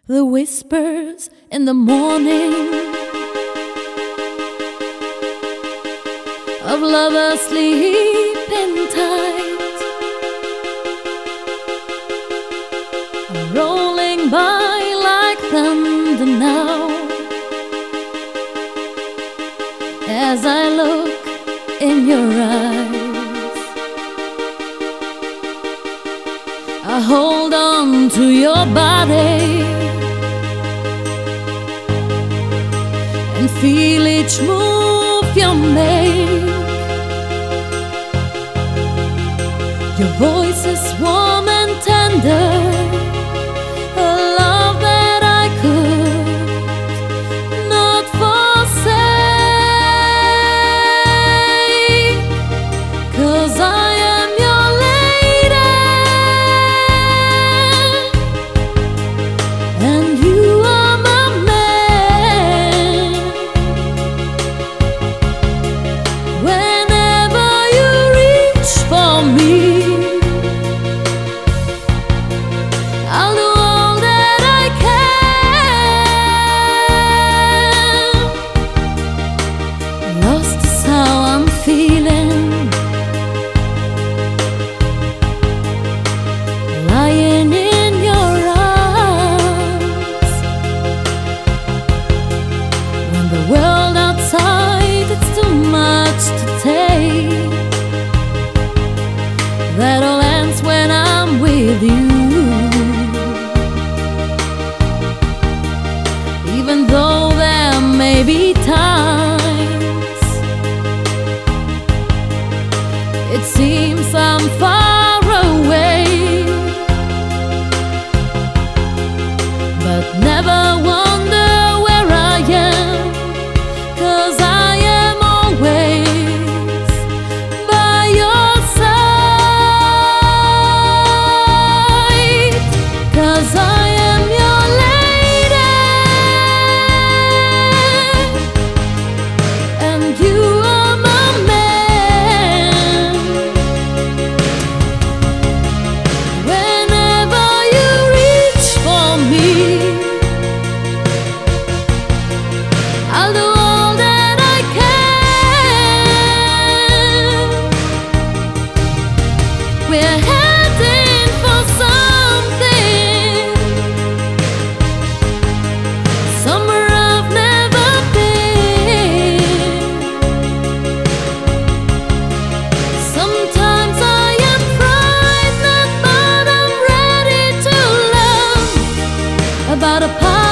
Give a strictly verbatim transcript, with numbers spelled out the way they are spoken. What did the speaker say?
The whispers in the morning of lovers sleeping tight are rolling by like thunder now. As I look in your eyes, I hold on to your body and feel each move you make. Your voice is warm and tender, a love that I could not forsake, 'cause I am your lady and you are my man. Whenever you reach for me, I'll do all that I can. Lost is how I'm feeling, lying in your arms. When the world outside, it's too much to take, that all ends when I'm with you. Even though there may be times it seems I'm far away, but never wonder where I am, 'cause I am always by your side. 'Cause I am your lady and you are my man. Whenever you reach for me, I'll do all that I can. We're heading for something, somewhere I've never been. Sometimes I am frightened, but I'm ready to learn about a part